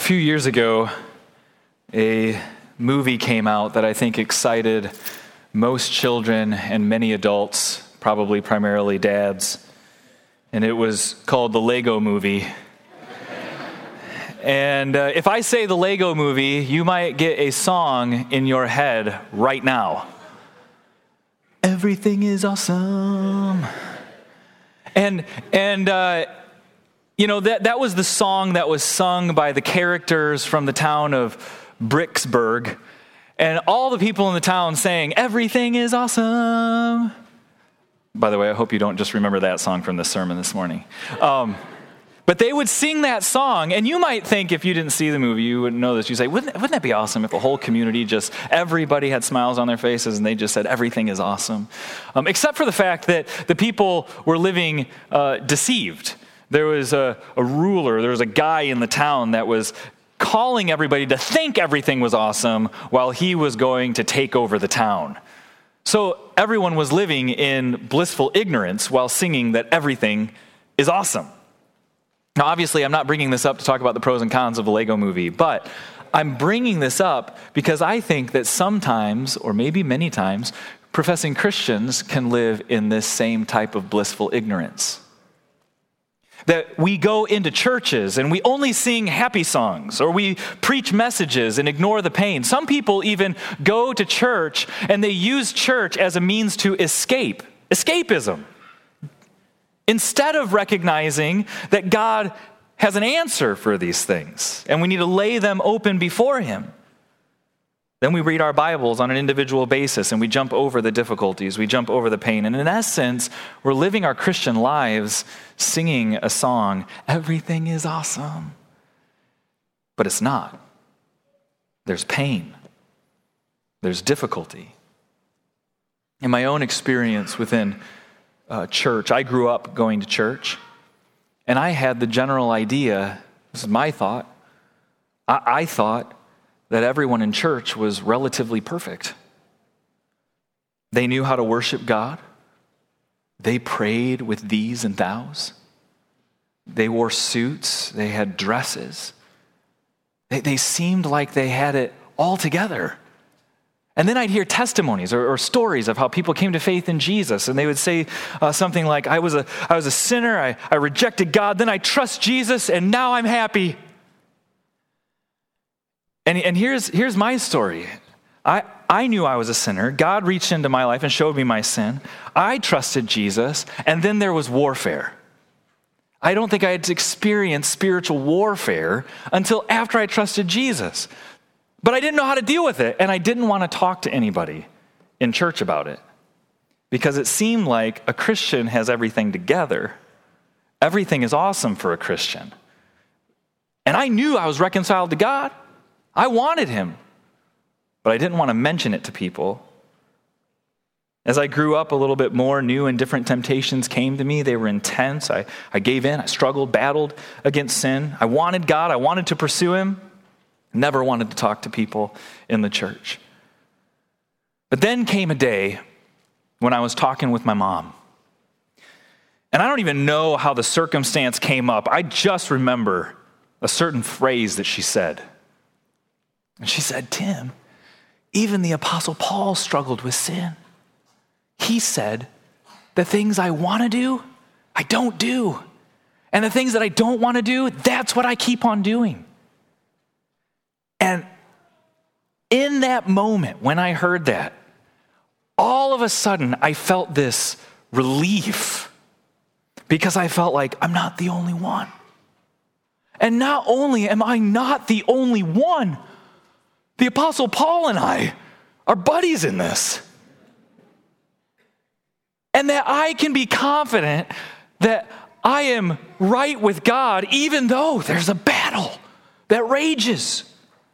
few years ago, a movie came out that I think excited most children and many adults, probably primarily dads, and it was called The Lego Movie. And if I say The Lego Movie, you might get a song in your head right now. Everything is awesome. And you know, that was the song that was sung by the characters from the town of Bricksburg. And all the people in the town saying, everything is awesome. By the way, I hope you don't just remember that song from this sermon this morning. But they would sing that song, and you might think if you didn't see the movie, you wouldn't know this. You'd say, wouldn't that be awesome if the whole community everybody had smiles on their faces and they just said, everything is awesome. Except for the fact that the people were living deceived. There was a ruler, there was a guy in the town that was calling everybody to think everything was awesome while he was going to take over the town. So everyone was living in blissful ignorance while singing that everything is awesome. Now, obviously, I'm not bringing this up to talk about the pros and cons of the Lego Movie, but I'm bringing this up because I think that sometimes, or maybe many times, professing Christians can live in this same type of blissful ignorance. That we go into churches and we only sing happy songs, or we preach messages and ignore the pain. Some people even go to church and they use church as a means to escapism. Instead of recognizing that God has an answer for these things and we need to lay them open before Him. Then we read our Bibles on an individual basis and we jump over the difficulties, we jump over the pain. And in essence, we're living our Christian lives singing a song, everything is awesome. But it's not. There's pain. There's difficulty. In my own experience within church, I grew up going to church, and I had the general idea, this is my thought, I thought that everyone in church was relatively perfect. They knew how to worship God. They prayed with these and thous. They wore suits. They had dresses. They seemed like they had it all together. And then I'd hear testimonies or stories of how people came to faith in Jesus, and they would say something like, I was a sinner, I rejected God, then I trust Jesus, and now I'm happy. And here's my story. I knew I was a sinner. God reached into my life and showed me my sin. I trusted Jesus, and then there was warfare. I don't think I had experienced spiritual warfare until after I trusted Jesus. But I didn't know how to deal with it, and I didn't want to talk to anybody in church about it because it seemed like a Christian has everything together. Everything is awesome for a Christian. And I knew I was reconciled to God. I wanted Him, but I didn't want to mention it to people. As I grew up a little bit more, new and different temptations came to me. They were intense. I gave in. I struggled, battled against sin. I wanted God. I wanted to pursue Him. Never wanted to talk to people in the church. But then came a day when I was talking with my mom. And I don't even know how the circumstance came up. I just remember a certain phrase that she said. And she said, Tim, even the Apostle Paul struggled with sin. He said, the things I want to do, I don't do. And the things that I don't want to do, that's what I keep on doing. And in that moment, when I heard that, all of a sudden, I felt this relief because I felt like I'm not the only one. And not only am I not the only one, the Apostle Paul and I are buddies in this. And that I can be confident that I am right with God even though there's a battle that rages.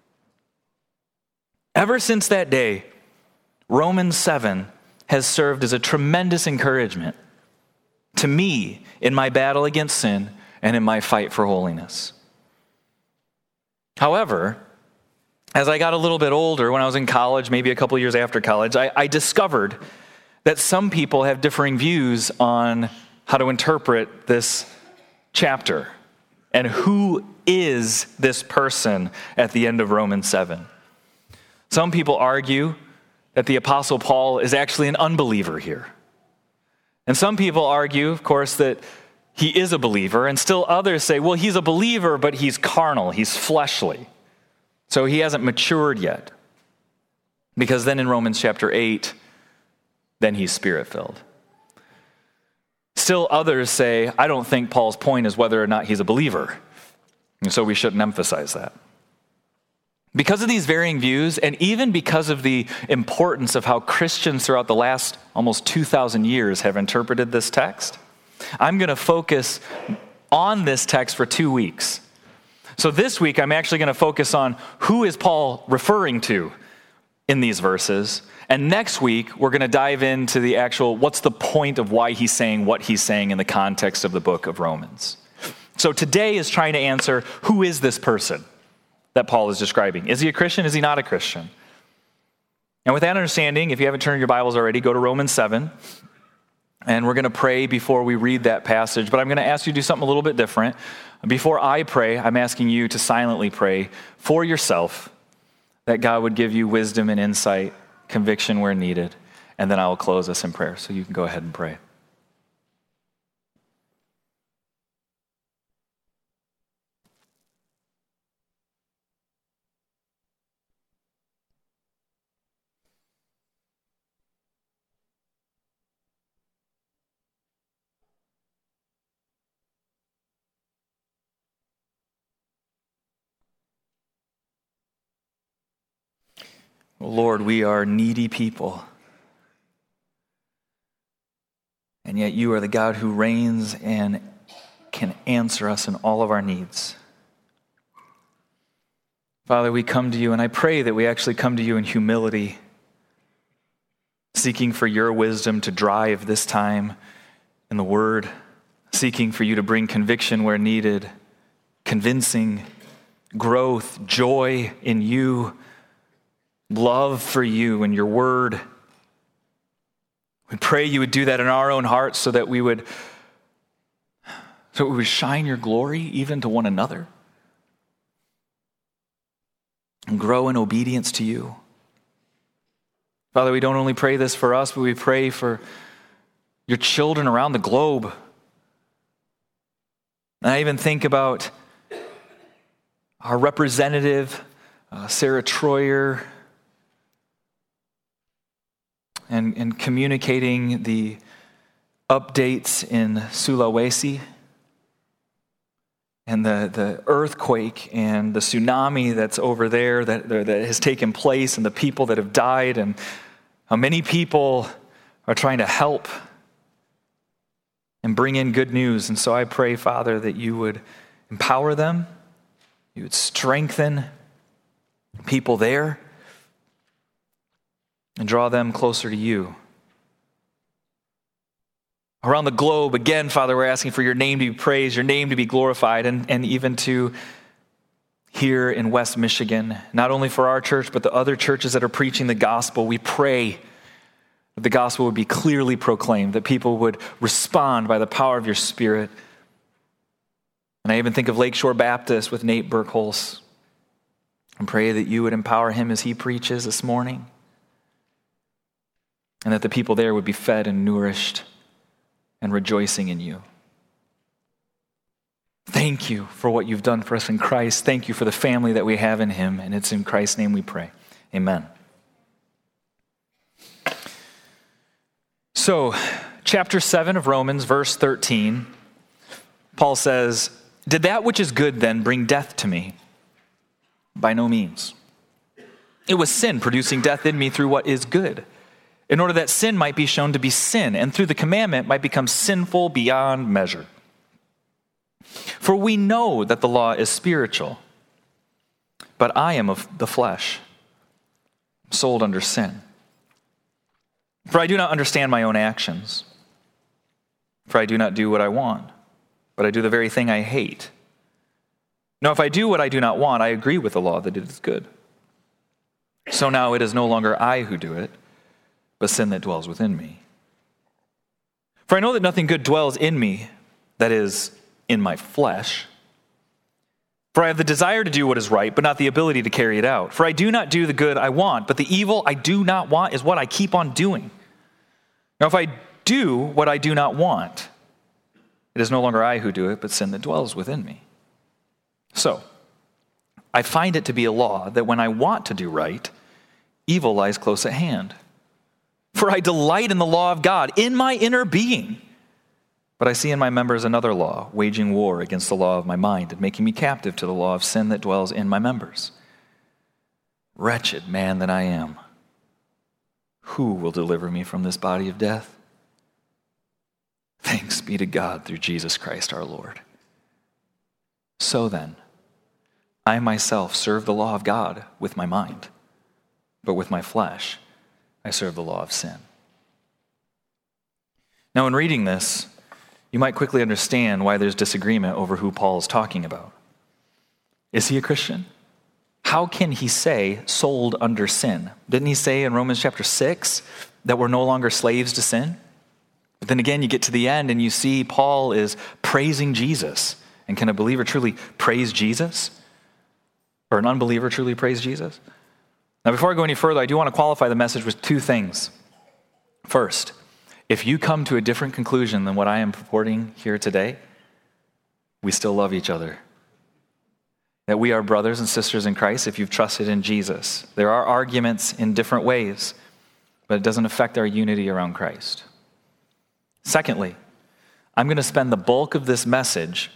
Ever since that day, Romans 7 has served as a tremendous encouragement to me in my battle against sin and in my fight for holiness. However, as I got a little bit older, when I was in college, maybe a couple years after college, I discovered that some people have differing views on how to interpret this chapter and who is this person at the end of Romans 7? Some people argue that the Apostle Paul is actually an unbeliever here. And some people argue, of course, that he is a believer, and still others say, well, he's a believer, but he's carnal, he's fleshly. So he hasn't matured yet. Because then in Romans chapter 8, then he's spirit-filled. Still others say, I don't think Paul's point is whether or not he's a believer. And so we shouldn't emphasize that. Because of these varying views, and even because of the importance of how Christians throughout the last almost 2,000 years have interpreted this text, I'm going to focus on this text for 2 weeks. So this week, I'm actually going to focus on who is Paul referring to in these verses. And next week, we're going to dive into the actual, what's the point of why he's saying what he's saying in the context of the book of Romans. So today is trying to answer, who is this person that Paul is describing? Is he a Christian? Is he not a Christian? And with that understanding, if you haven't turned your Bibles already, go to Romans 7. And we're going to pray before we read that passage. But I'm going to ask you to do something a little bit different. Before I pray, I'm asking you to silently pray for yourself, that God would give you wisdom and insight, conviction where needed. And then I will close us in prayer. So you can go ahead and pray. Lord, we are needy people. And yet you are the God who reigns and can answer us in all of our needs. Father, we come to you, and I pray that we actually come to you in humility, seeking for your wisdom to drive this time in the Word, seeking for you to bring conviction where needed, convincing growth, joy in you, love for you and your word. We pray you would do that in our own hearts so that we would shine your glory even to one another and grow in obedience to you. Father, we don't only pray this for us, but we pray for your children around the globe. And I even think about our representative, Sarah Troyer, and communicating the updates in Sulawesi and the earthquake and the tsunami that's over there that has taken place and the people that have died and how many people are trying to help and bring in good news. And so I pray, Father, that you would empower them, you would strengthen people there, and draw them closer to you. Around the globe, again, Father, we're asking for your name to be praised, your name to be glorified, and even to here in West Michigan, not only for our church, but the other churches that are preaching the gospel. We pray that the gospel would be clearly proclaimed, that people would respond by the power of your Spirit. And I even think of Lakeshore Baptist with Nate Burkholz, and pray that you would empower him as he preaches this morning, and that the people there would be fed and nourished and rejoicing in you. Thank you for what you've done for us in Christ. Thank you for the family that we have in him, and it's in Christ's name we pray. Amen. So, chapter 7 of Romans, verse 13, Paul says, "Did that which is good then bring death to me? By no means. It was sin producing death in me through what is good, in order that sin might be shown to be sin, and through the commandment might become sinful beyond measure. For we know that the law is spiritual, but I am of the flesh, sold under sin. For I do not understand my own actions. For I do not do what I want, but I do the very thing I hate. Now, if I do what I do not want, I agree with the law that it is good. So now it is no longer I who do it, but sin that dwells within me. For I know that nothing good dwells in me, that is, in my flesh. For I have the desire to do what is right, but not the ability to carry it out. For I do not do the good I want, but the evil I do not want is what I keep on doing. Now if I do what I do not want, it is no longer I who do it, but sin that dwells within me. So, I find it to be a law that when I want to do right, evil lies close at hand. For I delight in the law of God in my inner being. But I see in my members another law, waging war against the law of my mind and making me captive to the law of sin that dwells in my members. Wretched man that I am, who will deliver me from this body of death? Thanks be to God through Jesus Christ our Lord. So then, I myself serve the law of God with my mind, but with my flesh I serve the law of sin. Now in reading this, you might quickly understand why there's disagreement over who Paul is talking about. Is he a Christian? How can he say sold under sin? Didn't he say in Romans chapter 6 that we're no longer slaves to sin? But then again, you get to the end and you see Paul is praising Jesus. And can a believer truly praise Jesus? Or an unbeliever truly praise Jesus? Now, before I go any further, I do want to qualify the message with two things. First, if you come to a different conclusion than what I am purporting here today, we still love each other. That we are brothers and sisters in Christ if you've trusted in Jesus. There are arguments in different ways, but it doesn't affect our unity around Christ. Secondly, I'm going to spend the bulk of this message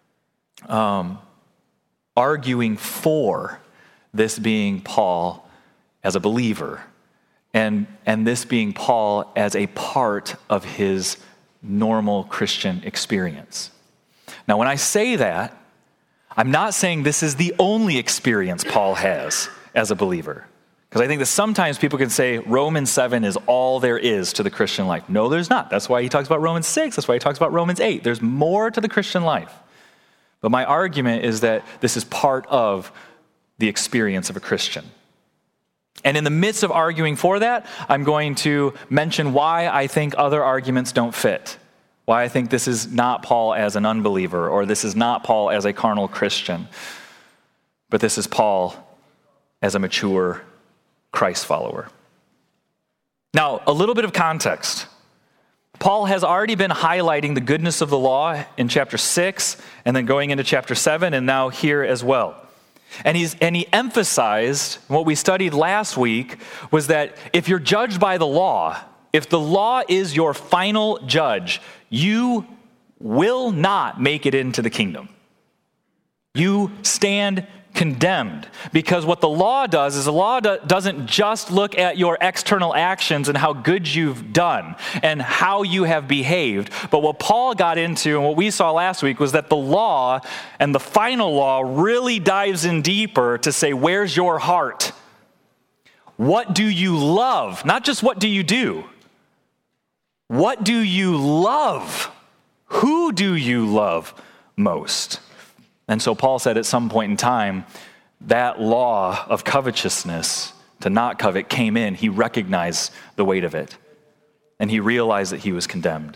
arguing for this being Paul as a believer and this being Paul as a part of his normal Christian experience. Now, when I say that, I'm not saying this is the only experience Paul has as a believer. Because I think that sometimes people can say Romans 7 is all there is to the Christian life. No, there's not. That's why he talks about Romans 6. That's why he talks about Romans 8. There's more to the Christian life. But my argument is that this is part of the experience of a Christian. And in the midst of arguing for that, I'm going to mention why I think other arguments don't fit. Why I think this is not Paul as an unbeliever, or this is not Paul as a carnal Christian, but this is Paul as a mature Christ follower. Now, a little bit of context. Paul has already been highlighting the goodness of the law in chapter 6, and then going into chapter 7, and now here as well. And he emphasized, what we studied last week, was that if you're judged by the law, if the law is your final judge, you will not make it into the kingdom. You stand condemned. Because what the law does is the law doesn't just look at your external actions and how good you've done and how you have behaved. But what Paul got into and what we saw last week was that the law and the final law really dives in deeper to say, where's your heart? What do you love? Not just what do you do. What do you love? Who do you love most? And so Paul said at some point in time, that law of covetousness, to not covet, came in. He recognized the weight of it. And he realized that he was condemned.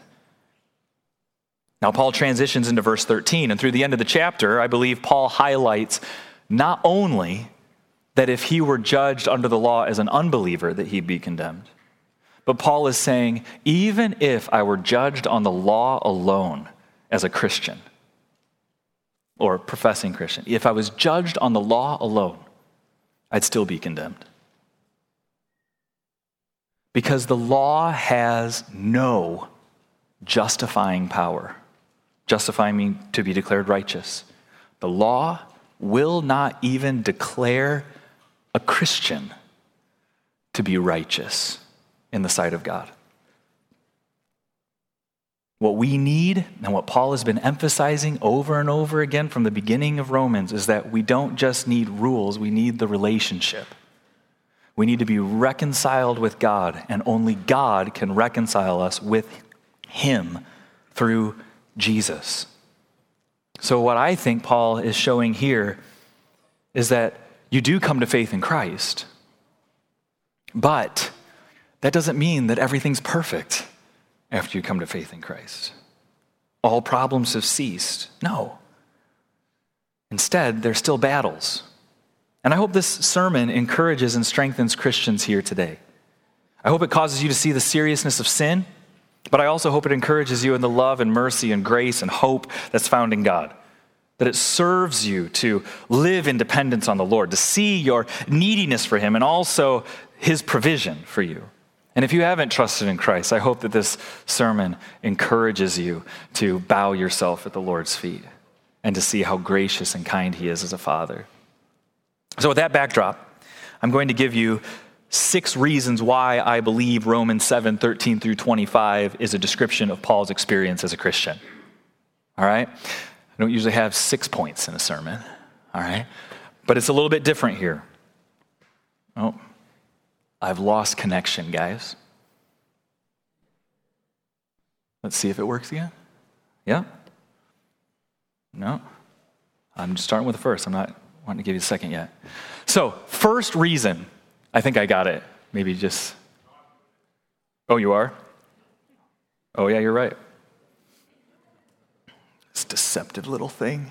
Now Paul transitions into verse 13. And through the end of the chapter, I believe Paul highlights not only that if he were judged under the law as an unbeliever, that he'd be condemned. But Paul is saying, even if I were judged on the law alone as a Christian, or professing Christian, if I was judged on the law alone, I'd still be condemned. Because the law has no justifying power, justifying me to be declared righteous. The law will not even declare a Christian to be righteous in the sight of God. What we need, and what Paul has been emphasizing over and over again from the beginning of Romans, is that we don't just need rules, we need the relationship. We need to be reconciled with God, and only God can reconcile us with Him through Jesus. So what I think Paul is showing here is that you do come to faith in Christ, but that doesn't mean that everything's perfect after you come to faith in Christ. All problems have ceased. No. Instead, they're still battles. And I hope this sermon encourages and strengthens Christians here today. I hope it causes you to see the seriousness of sin, but I also hope it encourages you in the love and mercy and grace and hope that's found in God. That it serves you to live in dependence on the Lord, to see your neediness for him and also his provision for you. And if you haven't trusted in Christ, I hope that this sermon encourages you to bow yourself at the Lord's feet and to see how gracious and kind he is as a father. So with that backdrop, I'm going to give you 6 reasons why I believe Romans 7:13 through 25 is a description of Paul's experience as a Christian. All right? I don't usually have 6 points in a sermon. All right? But it's a little bit different here. Oh, I've lost connection, guys. Let's see if it works again. Yeah? No? I'm just starting with the first. I'm not wanting to give you the second yet. So, first reason, I think I got it. Maybe just, oh, you are? Oh, yeah, you're right. This deceptive little thing.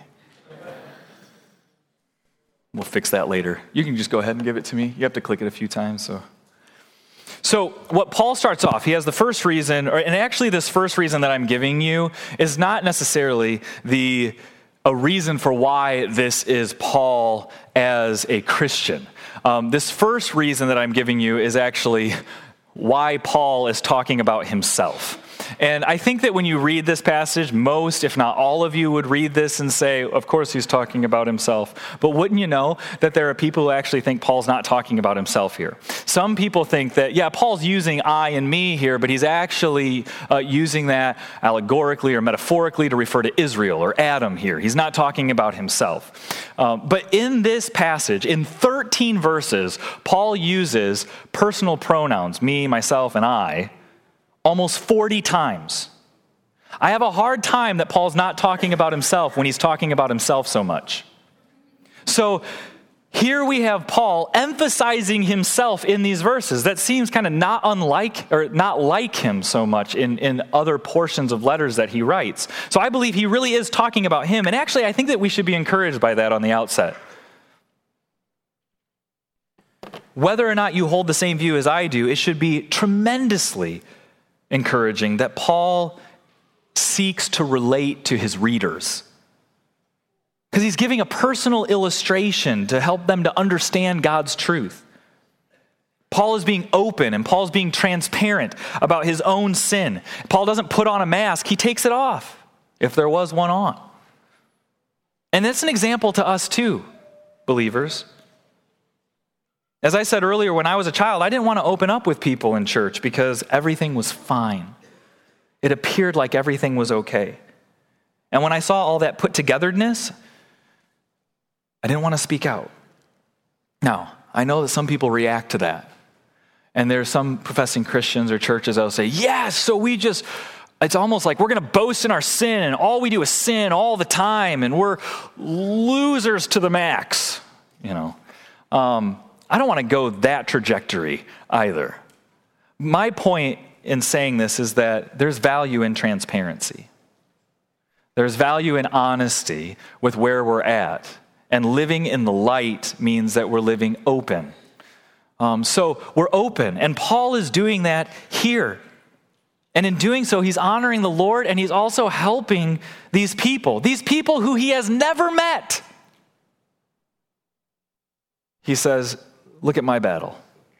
We'll fix that later. You can just go ahead and give it to me. You have to click it a few times, So what Paul starts off, he has the first reason, and actually this first reason that I'm giving you is not necessarily a reason for why this is Paul as a Christian. This first reason that I'm giving you is actually why Paul is talking about himself. And I think that when you read this passage, most, if not all of you would read this and say, of course he's talking about himself. But wouldn't you know that there are people who actually think Paul's not talking about himself here? Some people think that, yeah, Paul's using I and me here, but he's actually using that allegorically or metaphorically to refer to Israel or Adam here. He's not talking about himself. But in this passage, in 13 verses, Paul uses personal pronouns, me, myself, and I, almost 40 times. I have a hard time that Paul's not talking about himself when he's talking about himself so much. So here we have Paul emphasizing himself in these verses. That seems kind of not like him so much in other portions of letters that he writes. So I believe he really is talking about him. And actually, I think that we should be encouraged by that on the outset. Whether or not you hold the same view as I do, it should be tremendously encouraging that Paul seeks to relate to his readers. Because he's giving a personal illustration to help them to understand God's truth. Paul is being open and Paul's being transparent about his own sin. Paul doesn't put on a mask, he takes it off, if there was one on. And that's an example to us too, believers. As I said earlier, when I was a child, I didn't want to open up with people in church because everything was fine. It appeared like everything was okay. And when I saw all that put togetherness, I didn't want to speak out. Now, I know that some people react to that. And there's some professing Christians or churches that will say, yes, so it's almost like we're going to boast in our sin and all we do is sin all the time and we're losers to the max, I don't want to go that trajectory either. My point in saying this is that there's value in transparency. There's value in honesty with where we're at. And living in the light means that we're living open. So we're open. And Paul is doing that here. And in doing so, he's honoring the Lord and he's also helping these people who he has never met. He says, look at my battle.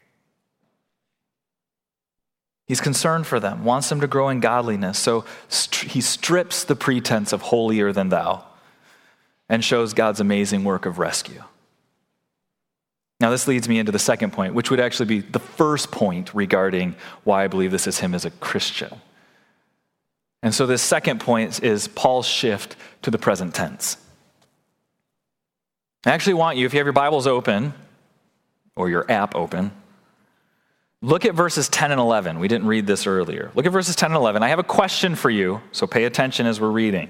He's concerned for them, wants them to grow in godliness. So he strips the pretense of holier than thou and shows God's amazing work of rescue. Now this leads me into the second point, which would actually be the first point regarding why I believe this is him as a Christian. And so this second point is Paul's shift to the present tense. I actually want you, if you have your Bibles open, or your app open, look at verses 10 and 11. We didn't read this earlier. Look at verses 10 and 11. I have a question for you, so pay attention as we're reading.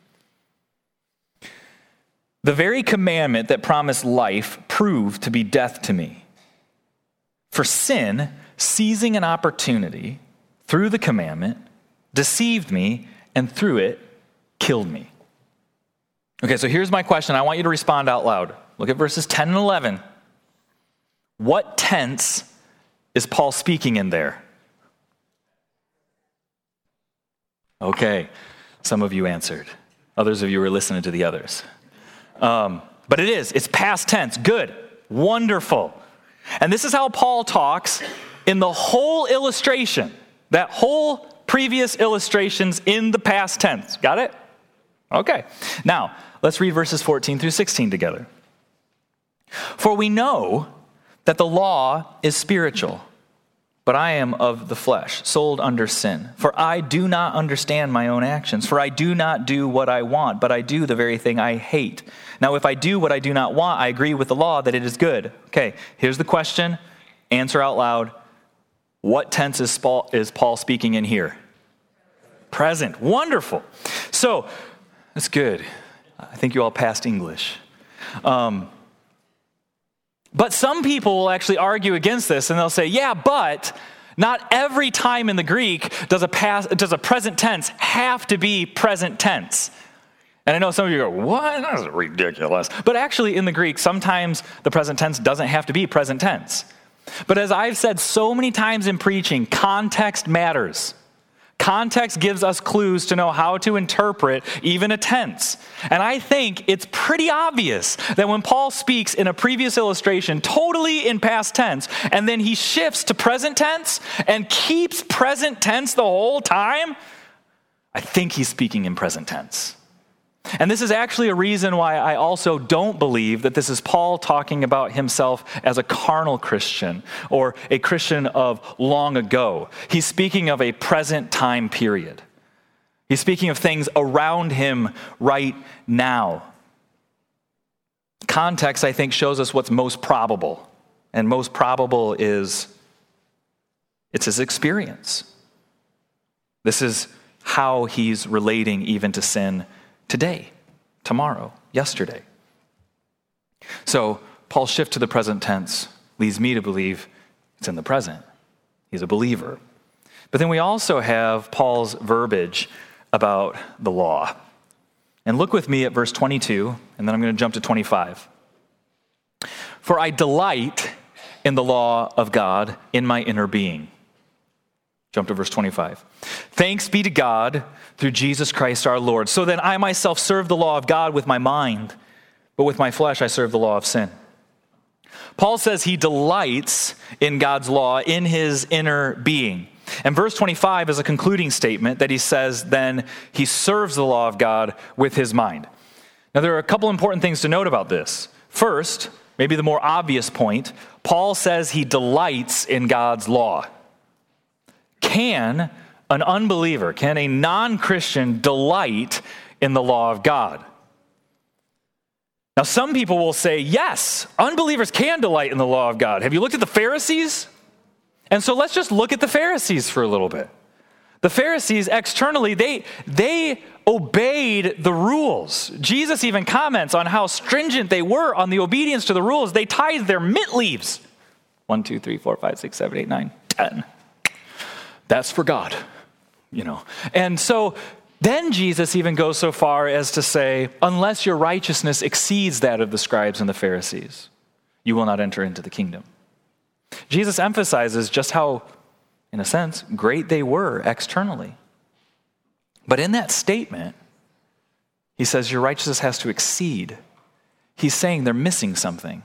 The very commandment that promised life proved to be death to me. For sin, seizing an opportunity through the commandment, deceived me, and through it, killed me. Okay, so here's my question. I want you to respond out loud. Look at verses 10 and 11. What tense is Paul speaking in there? Okay, some of you answered. Others of you were listening to the others. But it's past tense. Good, wonderful. And this is how Paul talks in the whole illustration. That whole previous illustration's in the past tense. Got it? Okay. Now, let's read verses 14 through 16 together. For we know that the law is spiritual, but I am of the flesh, sold under sin. For I do not understand my own actions. For I do not do what I want, but I do the very thing I hate. Now, if I do what I do not want, I agree with the law that it is good. Okay, here's the question. Answer out loud. What tense is Paul speaking in here? Present. Wonderful. So, that's good. I think you all passed English. But some people will actually argue against this, and they'll say, yeah, but not every time in the Greek does a present tense have to be present tense. And I know some of you go, what? That's ridiculous. But actually in the Greek, sometimes the present tense doesn't have to be present tense. But as I've said so many times in preaching, context matters. Context gives us clues to know how to interpret even a tense. And I think it's pretty obvious that when Paul speaks in a previous illustration totally in past tense, and then he shifts to present tense and keeps present tense the whole time, I think he's speaking in present tense. And this is actually a reason why I also don't believe that this is Paul talking about himself as a carnal Christian or a Christian of long ago. He's speaking of a present time period. He's speaking of things around him right now. Context, I think, shows us what's most probable. And most probable is it's his experience. This is how he's relating even to sin today, tomorrow, yesterday. So Paul's shift to the present tense leads me to believe it's in the present. He's a believer. But then we also have Paul's verbiage about the law. And look with me at verse 22, and then I'm going to jump to 25. For I delight in the law of God in my inner being. Jump to verse 25. Thanks be to God through Jesus Christ our Lord. So then I myself serve the law of God with my mind, but with my flesh I serve the law of sin. Paul says he delights in God's law in his inner being. And verse 25 is a concluding statement that he says then he serves the law of God with his mind. Now there are a couple important things to note about this. First, maybe the more obvious point, Paul says he delights in God's law. Can an unbeliever, can a non-Christian delight in the law of God? Now, some people will say, yes, unbelievers can delight in the law of God. Have you looked at the Pharisees? And so let's just look at the Pharisees for a little bit. The Pharisees, externally, they obeyed the rules. Jesus even comments on how stringent they were on the obedience to the rules. They tithed their mint leaves. 1, 2, 3, 4, 5, 6, 7, 8, 9, 10. That's for God, And so then Jesus even goes so far as to say, unless your righteousness exceeds that of the scribes and the Pharisees, you will not enter into the kingdom. Jesus emphasizes just how, in a sense, great they were externally. But in that statement, he says your righteousness has to exceed. He's saying they're missing something.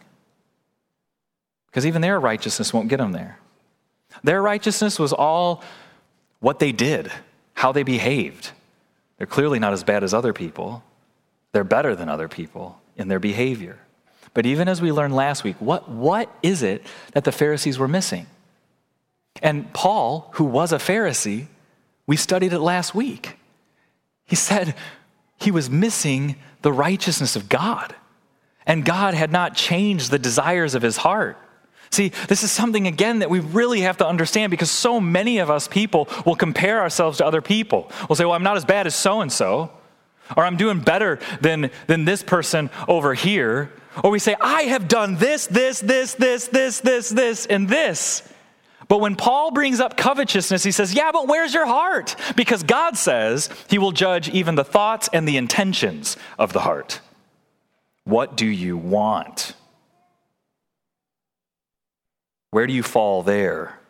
Because even their righteousness won't get them there. Their righteousness was all what they did, how they behaved. They're clearly not as bad as other people. They're better than other people in their behavior. But even as we learned last week, what is it that the Pharisees were missing? And Paul, who was a Pharisee, we studied it last week. He said he was missing the righteousness of God. And God had not changed the desires of his heart. See, this is something, again, that we really have to understand because so many of us people will compare ourselves to other people. We'll say, well, I'm not as bad as so-and-so, or I'm doing better than this person over here. Or we say, I have done this, and this. But when Paul brings up covetousness, he says, yeah, but where's your heart? Because God says he will judge even the thoughts and the intentions of the heart. What do you want? Where do you fall there?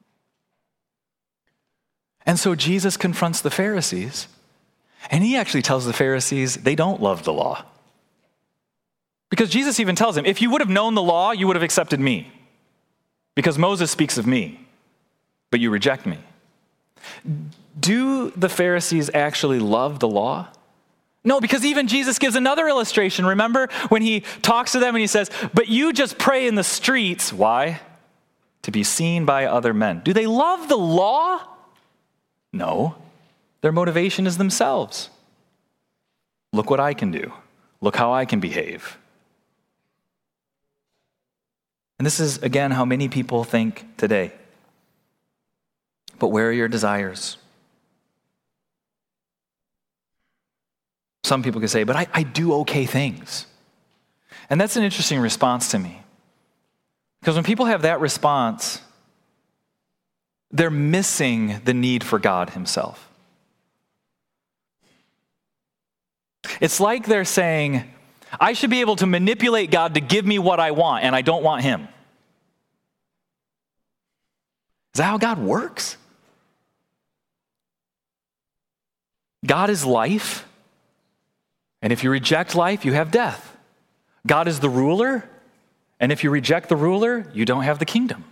And so Jesus confronts the Pharisees, and he actually tells the Pharisees they don't love the law. Because Jesus even tells him, if you would have known the law, you would have accepted me. Because Moses speaks of me, but you reject me. Do the Pharisees actually love the law? No, because even Jesus gives another illustration. Remember when he talks to them and he says, but you just pray in the streets. Why? To be seen by other men. Do they love the law? No. Their motivation is themselves. Look what I can do. Look how I can behave. And this is, again, how many people think today. But where are your desires? Some people can say, but I do okay things. And that's an interesting response to me. Because when people have that response, they're missing the need for God himself. It's like they're saying, I should be able to manipulate God to give me what I want, and I don't want him. Is that how God works? God is life, and if you reject life, you have death. God is the ruler, and if you reject the ruler, you don't have the kingdom.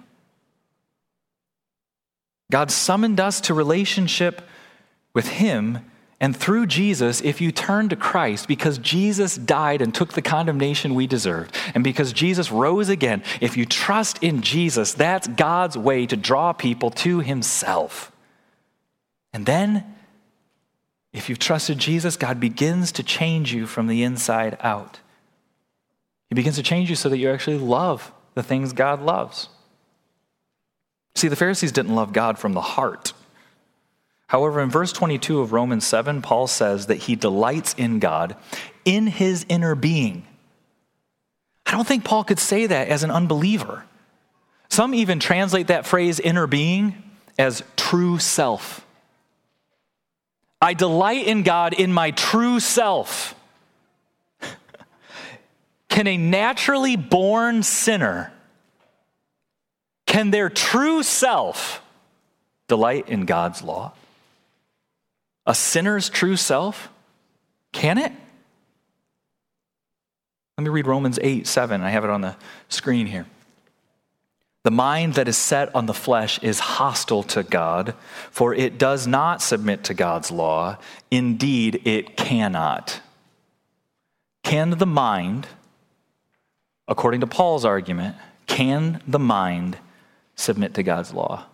God summoned us to relationship with him, and through Jesus, if you turn to Christ, because Jesus died and took the condemnation we deserved, and because Jesus rose again, if you trust in Jesus, that's God's way to draw people to himself. And then, if you've trusted Jesus, God begins to change you from the inside out. He begins to change you so that you actually love the things God loves. See, the Pharisees didn't love God from the heart. However, in verse 22 of Romans 7, Paul says that he delights in God in his inner being. I don't think Paul could say that as an unbeliever. Some even translate that phrase inner being as true self. I delight in God in my true self. Can a naturally born sinner, can their true self delight in God's law? A sinner's true self? Can it? Let me read Romans 8:7. I have it on the screen here. The mind that is set on the flesh is hostile to God, for it does not submit to God's law. Indeed, it cannot. Can the mind, according to Paul's argument, can the mind submit to God's law?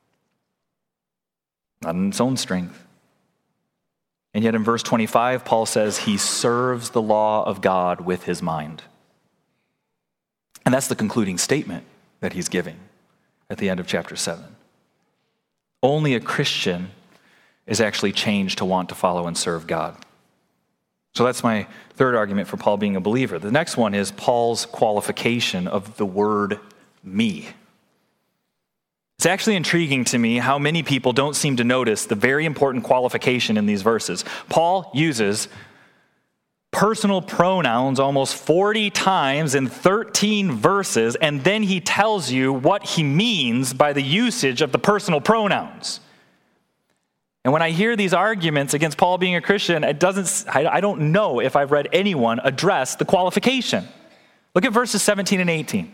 Not in its own strength. And yet in verse 25, Paul says he serves the law of God with his mind. And that's the concluding statement that he's giving at the end of chapter 7. Only a Christian is actually changed to want to follow and serve God. So that's my third argument for Paul being a believer. The next one is Paul's qualification of the word me. It's actually intriguing to me how many people don't seem to notice the very important qualification in these verses. Paul uses personal pronouns almost 40 times in 13 verses, and then he tells you what he means by the usage of the personal pronouns. And when I hear these arguments against Paul being a Christian, I don't know if I've read anyone address the qualification. Look at verses 17 and 18.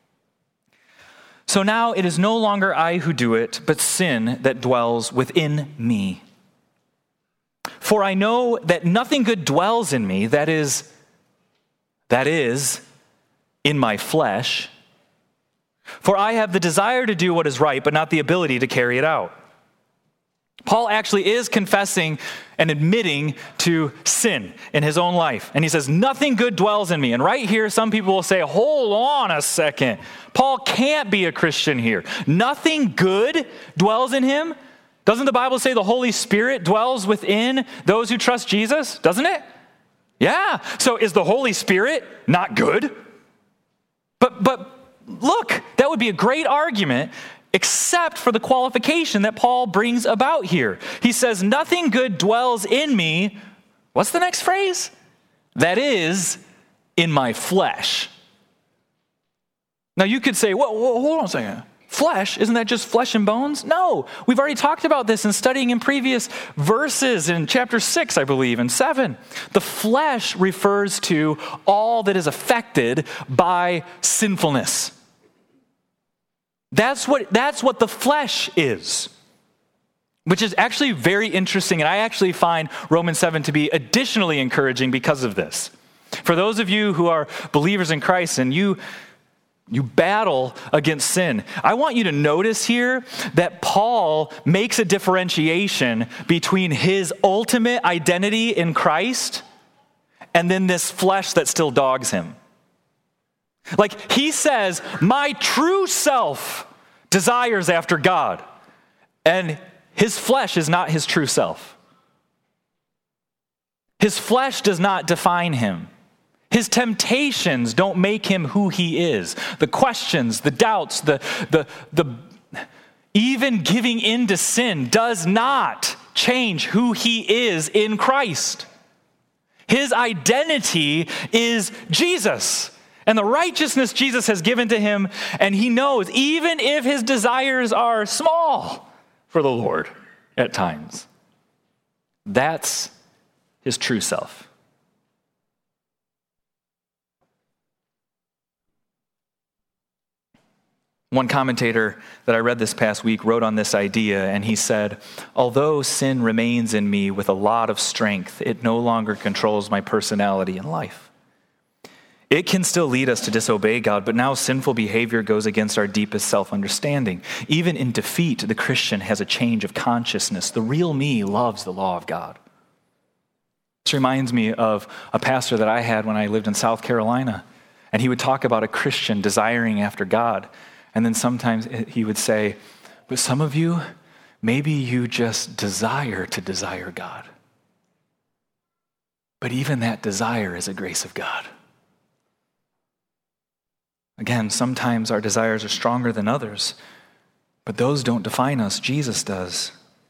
So now it is no longer I who do it, but sin that dwells within me. For I know that nothing good dwells in me, that is, in my flesh. For I have the desire to do what is right, but not the ability to carry it out. Paul actually is confessing and admitting to sin in his own life. And he says, nothing good dwells in me. And right here, some people will say, hold on a second. Paul can't be a Christian here. Nothing good dwells in him? Doesn't the Bible say the Holy Spirit dwells within those who trust Jesus? Doesn't it? Yeah. So is the Holy Spirit not good? But look, that would be a great argument except for the qualification that Paul brings about here. He says, nothing good dwells in me. What's the next phrase? That is, in my flesh. Now you could say, whoa, hold on a second. Flesh, isn't that just flesh and bones? No, we've already talked about this in studying in previous verses in chapter 6, I believe, and 7. The flesh refers to all that is affected by sinfulness. That's what the flesh is, which is actually very interesting, and I actually find Romans 7 to be additionally encouraging because of this. For those of you who are believers in Christ and you battle against sin, I want you to notice here that Paul makes a differentiation between his ultimate identity in Christ and then this flesh that still dogs him. Like he says, my true self desires after God, and his flesh is not his true self. His flesh does not define him. His temptations don't make him who he is. The questions, the doubts, the even giving in to sin does not change who he is in Christ. His identity is Jesus and the righteousness Jesus has given to him, and he knows even if his desires are small for the Lord at times, that's his true self. One commentator that I read this past week wrote on this idea, and he said, although sin remains in me with a lot of strength, it no longer controls my personality and life. It can still lead us to disobey God, but now sinful behavior goes against our deepest self-understanding. Even in defeat, the Christian has a change of consciousness. The real me loves the law of God. This reminds me of a pastor that I had when I lived in South Carolina, and he would talk about a Christian desiring after God. And then sometimes he would say, but some of you, maybe you just desire to desire God. But even that desire is a grace of God. Again, sometimes our desires are stronger than others, but those don't define us. Jesus does.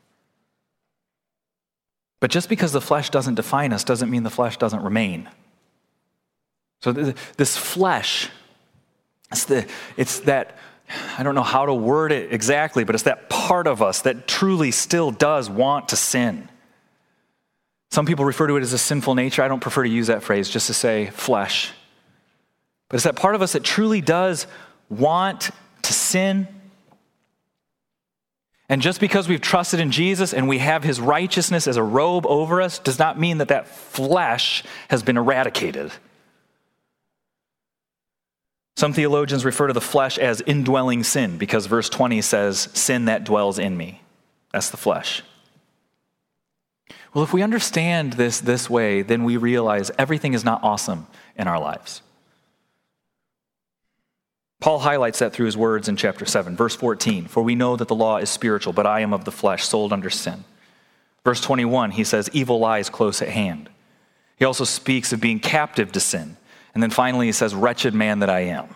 But just because the flesh doesn't define us doesn't mean the flesh doesn't remain. So this flesh, it's that, I don't know how to word it exactly, but it's that part of us that truly still does want to sin. Some people refer to it as a sinful nature. I don't prefer to use that phrase, just to say flesh. But it's that part of us that truly does want to sin. And just because we've trusted in Jesus and we have his righteousness as a robe over us does not mean that that flesh has been eradicated. Some theologians refer to the flesh as indwelling sin because verse 20 says, sin that dwells in me. That's the flesh. Well, if we understand this way, then we realize everything is not awesome in our lives. Paul highlights that through his words in chapter 7, verse 14, for we know that the law is spiritual, but I am of the flesh, sold under sin. Verse 21, he says, evil lies close at hand. He also speaks of being captive to sin. And then finally he says, wretched man that I am.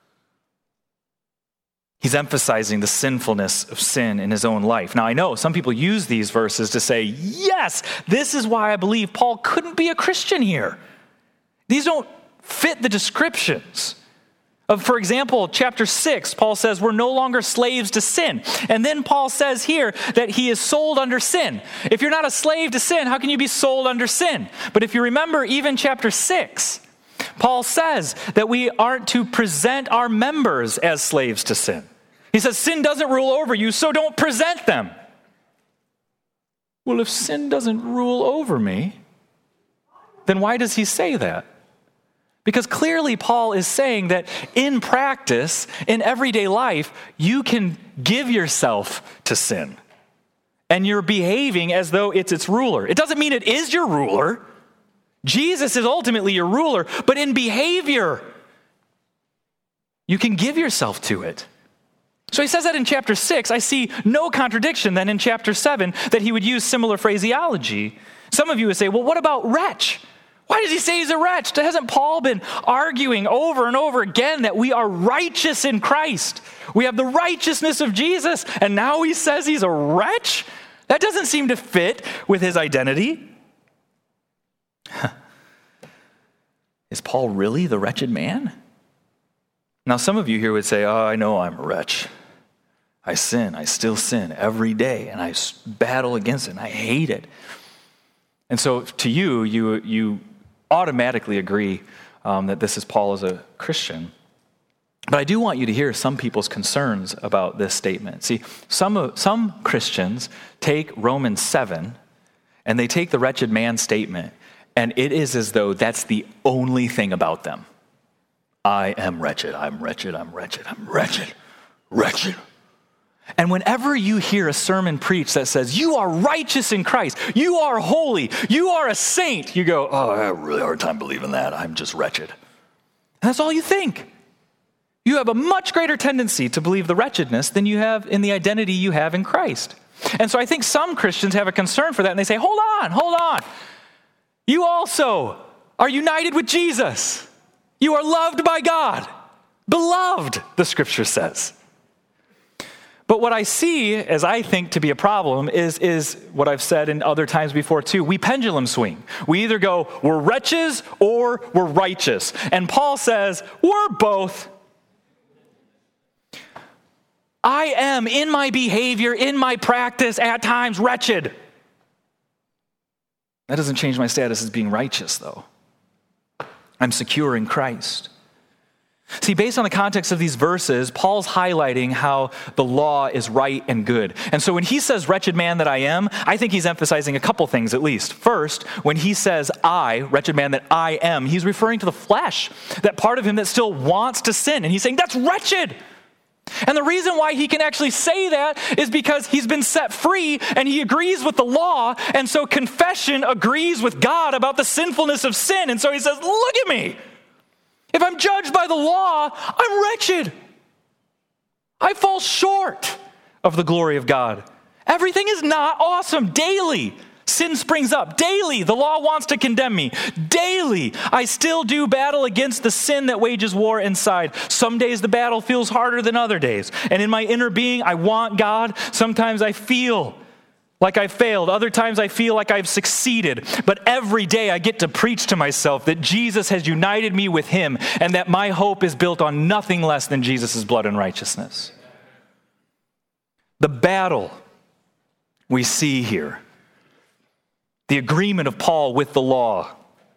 He's emphasizing the sinfulness of sin in his own life. Now I know some people use these verses to say, yes, this is why I believe Paul couldn't be a Christian here. These don't fit the descriptions. For example, chapter 6, Paul says we're no longer slaves to sin. And then Paul says here that he is sold under sin. If you're not a slave to sin, how can you be sold under sin? But if you remember, even chapter 6, Paul says that we aren't to present our members as slaves to sin. He says sin doesn't rule over you, so don't present them. Well, if sin doesn't rule over me, then why does he say that? Because clearly Paul is saying that in practice, in everyday life, you can give yourself to sin. And you're behaving as though it's its ruler. It doesn't mean it is your ruler. Jesus is ultimately your ruler, but in behavior, you can give yourself to it. So he says that in chapter 6. I see no contradiction then in chapter 7 that he would use similar phraseology. Some of you would say, well, what about wretch? Why does he say he's a wretch? Hasn't Paul been arguing over and over again that we are righteous in Christ? We have the righteousness of Jesus, and now he says he's a wretch? That doesn't seem to fit with his identity. Is Paul really the wretched man? Now, some of you here would say, oh, I know I'm a wretch. I sin. I still sin every day, and I battle against it, and I hate it. And so to you automatically agree that this is Paul as a Christian. But I do want you to hear some people's concerns about this statement. See, some Christians take Romans 7 and they take the wretched man statement, and it is as though that's the only thing about them. I am wretched, I'm wretched, I'm wretched, I'm wretched, wretched. And whenever you hear a sermon preached that says, you are righteous in Christ, you are holy, you are a saint, you go, oh, I have a really hard time believing that. I'm just wretched. And that's all you think. You have a much greater tendency to believe the wretchedness than you have in the identity you have in Christ. And so I think some Christians have a concern for that, and they say, hold on. You also are united with Jesus. You are loved by God. Beloved, the scripture says. But what I see, as I think to be a problem, is what I've said in other times before too. We pendulum swing. We either go, we're wretches or we're righteous. And Paul says, we're both. I am, in my behavior, in my practice, at times wretched. That doesn't change my status as being righteous, though. I'm secure in Christ. See, based on the context of these verses, Paul's highlighting how the law is right and good. And so when he says, wretched man that I am, I think he's emphasizing a couple things at least. First, when he says I, wretched man that I am, he's referring to the flesh, that part of him that still wants to sin. And he's saying, that's wretched. And the reason why he can actually say that is because he's been set free and he agrees with the law. And so confession agrees with God about the sinfulness of sin. And so he says, look at me. If I'm judged by the law, I'm wretched. I fall short of the glory of God. Everything is not awesome. Daily, sin springs up. Daily, the law wants to condemn me. Daily, I still do battle against the sin that wages war inside. Some days the battle feels harder than other days. And in my inner being, I want God. Sometimes I feel like I failed. Other times I feel like I've succeeded. But every day I get to preach to myself that Jesus has united me with him and that my hope is built on nothing less than Jesus' blood and righteousness. The battle we see here, the agreement of Paul with the law.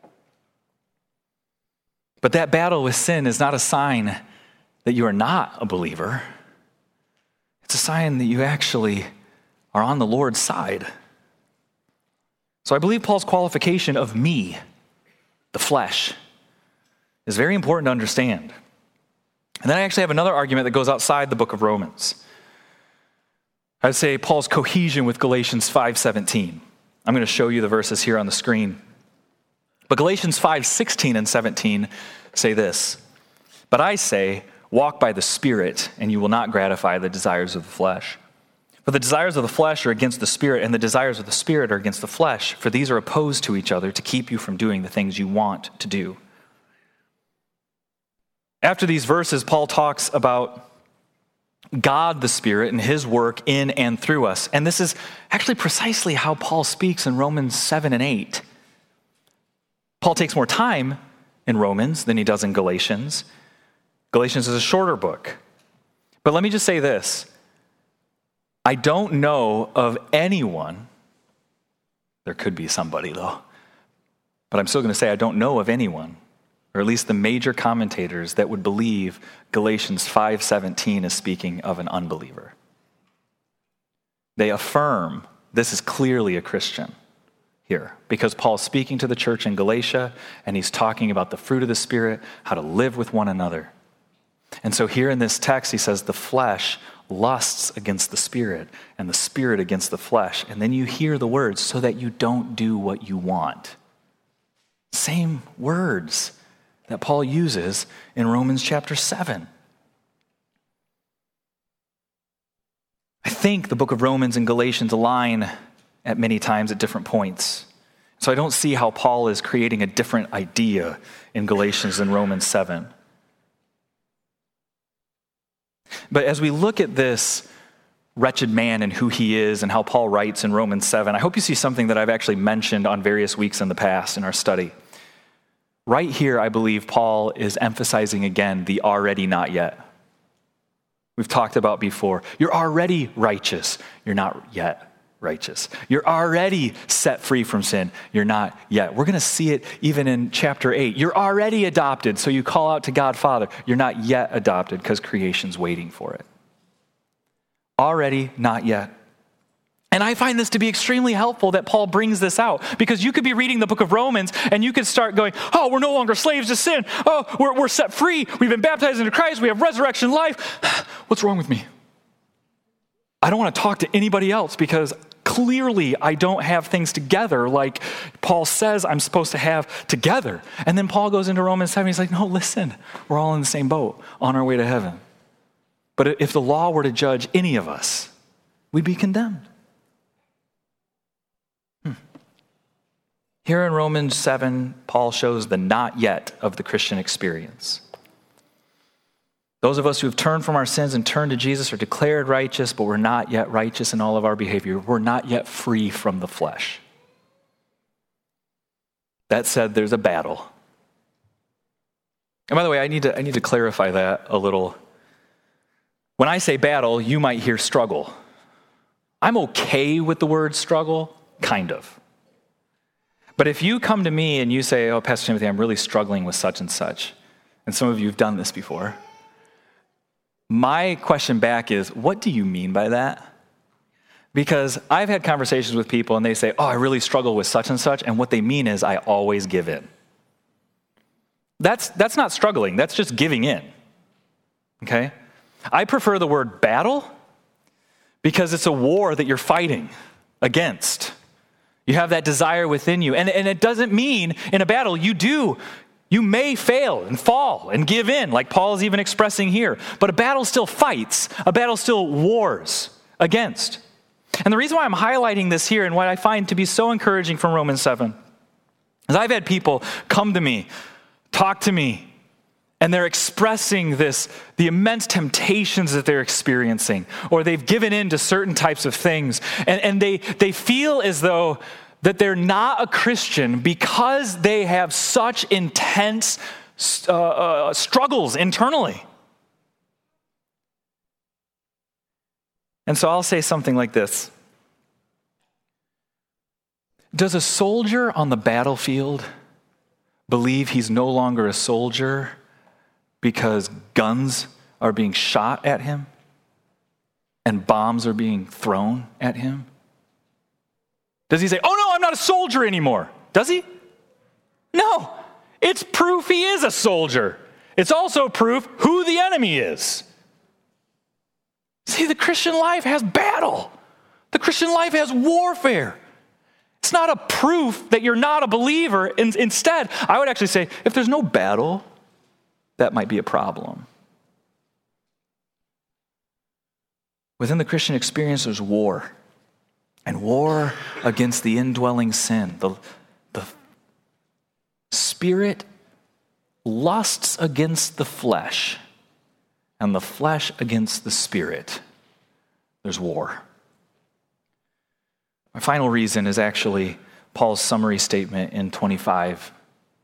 But that battle with sin is not a sign that you are not a believer. It's a sign that you actually are on the Lord's side. So I believe Paul's qualification of me, the flesh, is very important to understand. And then I actually have another argument that goes outside the book of Romans. I would say Paul's cohesion with Galatians 5:17. I'm going to show you the verses here on the screen. But Galatians 5:16 and 17 say this, but I say, walk by the Spirit, and you will not gratify the desires of the flesh. For the desires of the flesh are against the Spirit, and the desires of the Spirit are against the flesh, for these are opposed to each other to keep you from doing the things you want to do. After these verses, Paul talks about God the Spirit and his work in and through us. And this is actually precisely how Paul speaks in Romans 7 and 8. Paul takes more time in Romans than he does in Galatians. Galatians is a shorter book. But let me just say this. I don't know of anyone, there could be somebody though, but I'm still going to say I don't know of anyone, or at least the major commentators, that would believe Galatians 5:17 is speaking of an unbeliever. They affirm this is clearly a Christian here, because Paul's speaking to the church in Galatia, and he's talking about the fruit of the Spirit, how to live with one another. And so here in this text, he says the flesh lusts against the Spirit and the Spirit against the flesh. And then you hear the words, so that you don't do what you want. Same words that Paul uses in Romans chapter 7. I think the book of Romans and Galatians align at many times at different points. So I don't see how Paul is creating a different idea in Galatians and Romans 7. But as we look at this wretched man and who he is and how Paul writes in Romans 7, I hope you see something that I've actually mentioned on various weeks in the past in our study. Right here, I believe Paul is emphasizing again the already not yet. We've talked about before. You're already righteous. You're not yet righteous. You're already set free from sin. You're not yet. We're going to see it even in chapter 8. You're already adopted, so you call out to God Father. You're not yet adopted because creation's waiting for it. Already, not yet. And I find this to be extremely helpful that Paul brings this out, because you could be reading the book of Romans and you could start going, oh, we're no longer slaves to sin. Oh, we're set free. We've been baptized into Christ. We have resurrection life. What's wrong with me? I don't want to talk to anybody else because clearly I don't have things together like Paul says I'm supposed to have together. And then Paul goes into Romans 7. He's like, no, listen, we're all in the same boat on our way to heaven. But if the law were to judge any of us, we'd be condemned. Here in Romans 7, Paul shows the not yet of the Christian experience. Those of us who have turned from our sins and turned to Jesus are declared righteous, but we're not yet righteous in all of our behavior. We're not yet free from the flesh. That said, there's a battle. And by the way, I need to clarify that a little. When I say battle, you might hear struggle. I'm okay with the word struggle, kind of. But if you come to me and you say, oh, Pastor Timothy, I'm really struggling with such and such, and some of you have done this before, my question back is, what do you mean by that? Because I've had conversations with people and they say, oh, I really struggle with such and such, and what they mean is I always give in. That's not struggling, that's just giving in, okay? I prefer the word battle because it's a war that you're fighting against. You have that desire within you, and it doesn't mean in a battle you may fail and fall and give in, like Paul is even expressing here. But a battle still fights. A battle still wars against. And the reason why I'm highlighting this here and what I find to be so encouraging from Romans 7 is I've had people come to me, talk to me, and they're expressing the immense temptations that they're experiencing, or they've given in to certain types of things, and they feel as though that they're not a Christian because they have such intense struggles internally. And so I'll say something like this. Does a soldier on the battlefield believe he's no longer a soldier because guns are being shot at him and bombs are being thrown at him? Does he say, oh no, I'm not a soldier anymore? Does he? No. It's proof he is a soldier. It's also proof who the enemy is. See, the Christian life has battle. The Christian life has warfare. It's not a proof that you're not a believer. Instead, I would actually say, if there's no battle, that might be a problem. Within the Christian experience, there's war. And war against the indwelling sin. The spirit lusts against the flesh, and the flesh against the spirit. There's war. My final reason is actually Paul's summary statement in 25.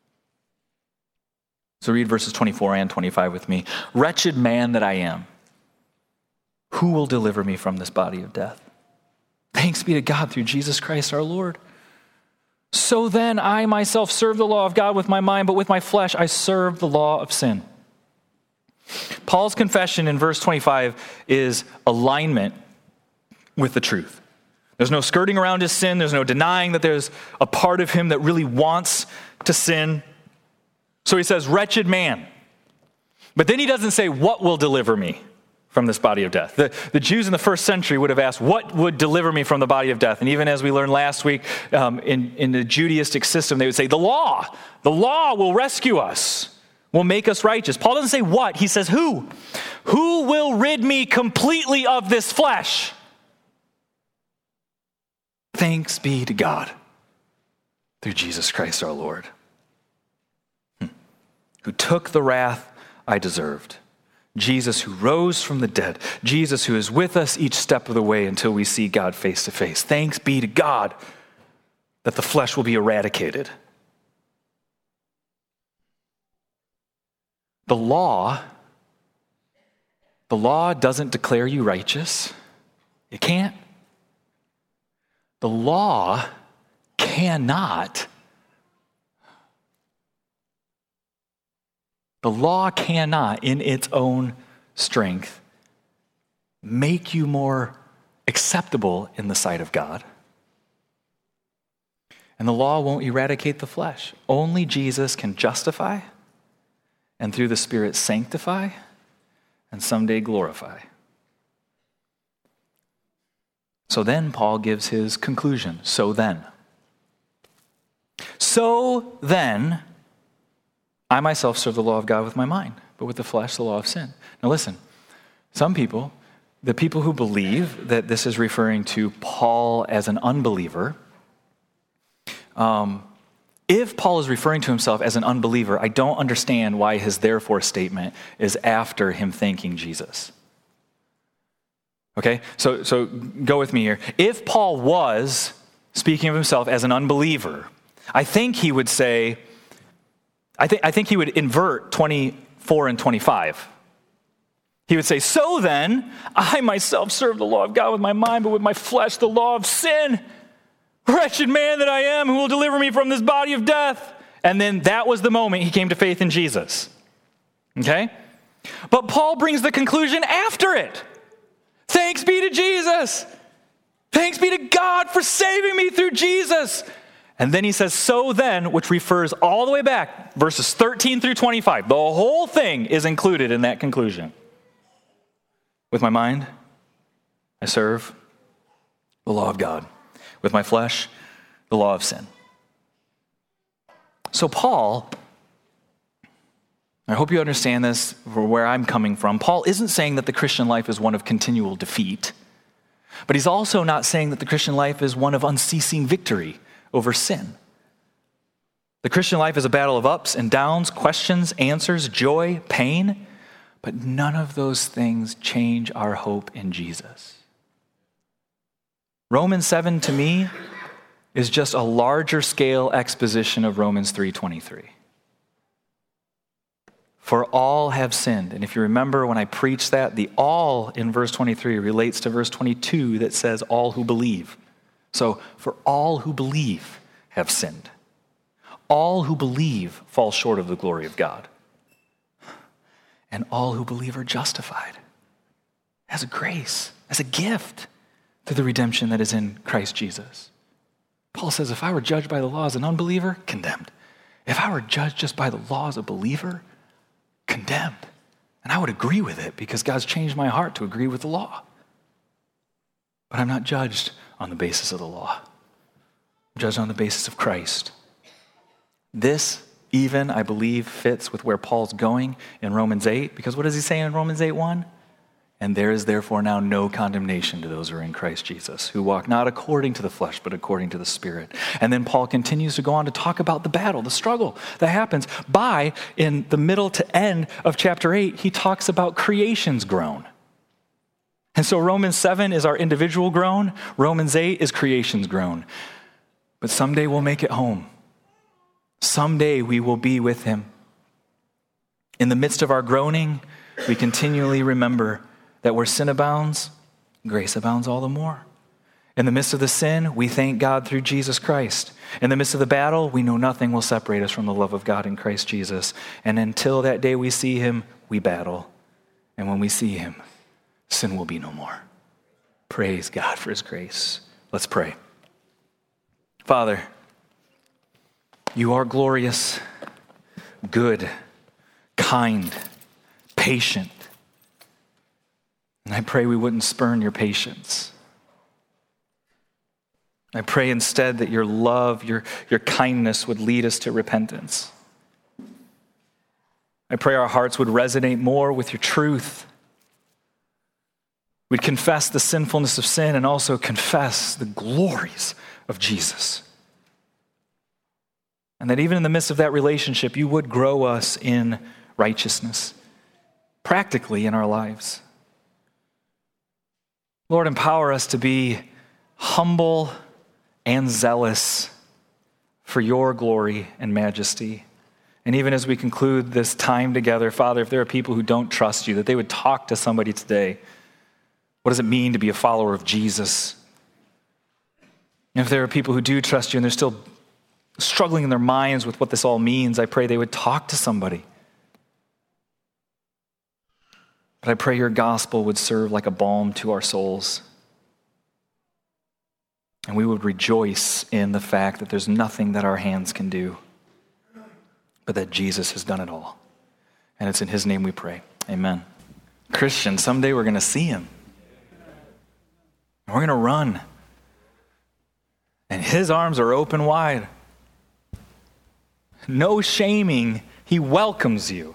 So read verses 24 and 25 with me. Wretched man that I am, who will deliver me from this body of death? Thanks be to God through Jesus Christ our Lord. So then I myself serve the law of God with my mind, but with my flesh I serve the law of sin. Paul's confession in verse 25 is alignment with the truth. There's no skirting around his sin. There's no denying that there's a part of him that really wants to sin. So he says, wretched man. But then he doesn't say, what will deliver me from this body of death? The Jews in the first century would have asked, what would deliver me from the body of death? And even as we learned last week, in the Judaistic system, they would say, the law will rescue us, will make us righteous. Paul doesn't say what, he says who. Who will rid me completely of this flesh? Thanks be to God. through Jesus Christ our Lord, who took the wrath I deserved. Jesus who rose from the dead. Jesus who is with us each step of the way until we see God face to face. Thanks be to God that the flesh will be eradicated. The law doesn't declare you righteous. It can't. The law cannot in its own strength make you more acceptable in the sight of God. And the law won't eradicate the flesh. Only Jesus can justify and through the Spirit sanctify and someday glorify. So then Paul gives his conclusion. So then, I myself serve the law of God with my mind, but with the flesh, the law of sin. Now listen, some people, the people who believe that this is referring to Paul as an unbeliever, if Paul is referring to himself as an unbeliever, I don't understand why his therefore statement is after him thanking Jesus. Okay, so go with me here. If Paul was speaking of himself as an unbeliever, I think he would say, I think he would invert 24 and 25. He would say, so then, I myself serve the law of God with my mind, but with my flesh the law of sin. Wretched man that I am, who will deliver me from this body of death? And then that was the moment he came to faith in Jesus. Okay? But Paul brings the conclusion after it. Thanks be to Jesus. Thanks be to God for saving me through Jesus. And then he says, so then, which refers all the way back, verses 13 through 25. The whole thing is included in that conclusion. With my mind, I serve the law of God. With my flesh, the law of sin. So Paul, I hope you understand this for where I'm coming from. Paul isn't saying that the Christian life is one of continual defeat, but he's also not saying that the Christian life is one of unceasing victory over sin. The Christian life is a battle of ups and downs, questions, answers, joy, pain, but none of those things change our hope in Jesus. Romans 7 to me is just a larger scale exposition of Romans 3:23. For all have sinned. And if you remember when I preached that, the all in verse 23 relates to verse 22 that says all who believe. So for all who believe have sinned. All who believe fall short of the glory of God. And all who believe are justified as a grace, as a gift through the redemption that is in Christ Jesus. Paul says, if I were judged by the law as an unbeliever, condemned. If I were judged just by the law as a believer, condemned. And I would agree with it because God's changed my heart to agree with the law. But I'm not judged on the basis of the law. I'm judged on the basis of Christ. This even, I believe, fits with where Paul's going in Romans 8, because what does he say in Romans 8:1? And there is therefore now no condemnation to those who are in Christ Jesus, who walk not according to the flesh, but according to the Spirit. And then Paul continues to go on to talk about the battle, the struggle that happens in the middle to end of chapter 8, he talks about creation's groan. And so Romans 7 is our individual groan. Romans 8 is creation's groan. But someday we'll make it home. Someday we will be with him. In the midst of our groaning, we continually remember that where sin abounds, grace abounds all the more. In the midst of the sin, we thank God through Jesus Christ. In the midst of the battle, we know nothing will separate us from the love of God in Christ Jesus. And until that day we see him, we battle. And when we see him, sin will be no more. Praise God for his grace. Let's pray. Father, you are glorious, good, kind, patient. And I pray we wouldn't spurn your patience. I pray instead that your love, your kindness would lead us to repentance. I pray our hearts would resonate more with your truth. We'd confess the sinfulness of sin and also confess the glories of Jesus. And that even in the midst of that relationship, you would grow us in righteousness, practically in our lives. Lord, empower us to be humble and zealous for your glory and majesty. And even as we conclude this time together, Father, if there are people who don't trust you, that they would talk to somebody today. What does it mean to be a follower of Jesus? And if there are people who do trust you and they're still struggling in their minds with what this all means, I pray they would talk to somebody. But I pray your gospel would serve like a balm to our souls. And we would rejoice in the fact that there's nothing that our hands can do, but that Jesus has done it all. And it's in his name we pray. Amen. Christian, someday we're going to see him. And we're going to run. And his arms are open wide. No shaming. He welcomes you.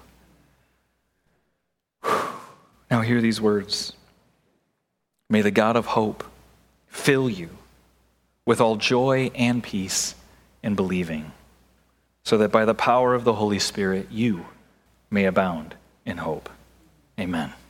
Now hear these words. May the God of hope fill you with all joy and peace in believing, so that by the power of the Holy Spirit you may abound in hope. Amen.